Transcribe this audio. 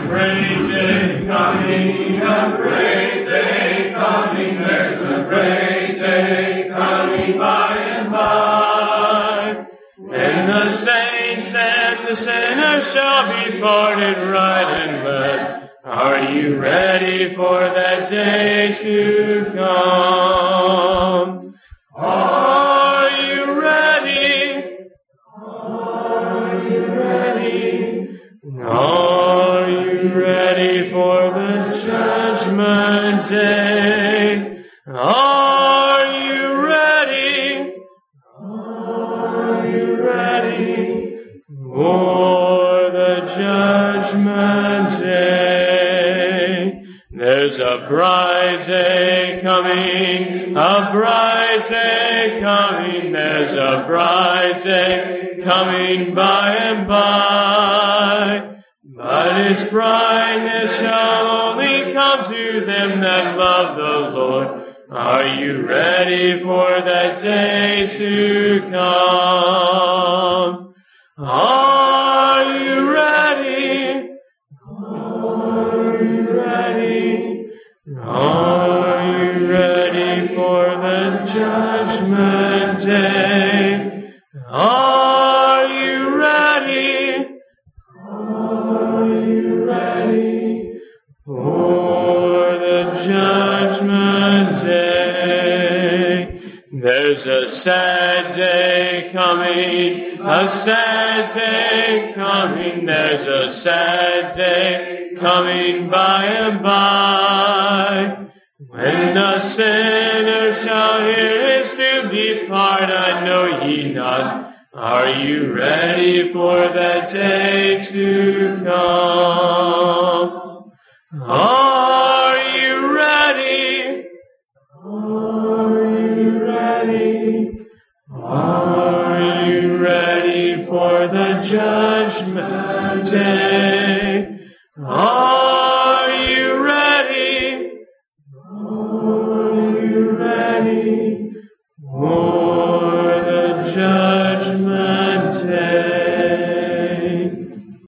great day coming, a great day coming. There's a great day coming by and by. And the saints and the sinners shall be parted right and left. Are you ready for that day to come? Are you ready? Are you ready? Are you ready for the judgment day? Are you ready? Are you ready for the judgment day? There's a bright day coming, a bright day coming. There's a bright day coming by and by. But its brightness shall only come to them that love the Lord. Are you ready for that day to come? Are you ready? Are you ready? Are you ready for the judgment day? Are you ready? Are you ready for the judgment day? There's a sad day coming, a sad day coming. There's a sad day coming by and by. When the sinner shall hear his doom depart, I know ye not. Are you ready for that day to come? Are you ready? Are you ready? Are you ready for the judgment day?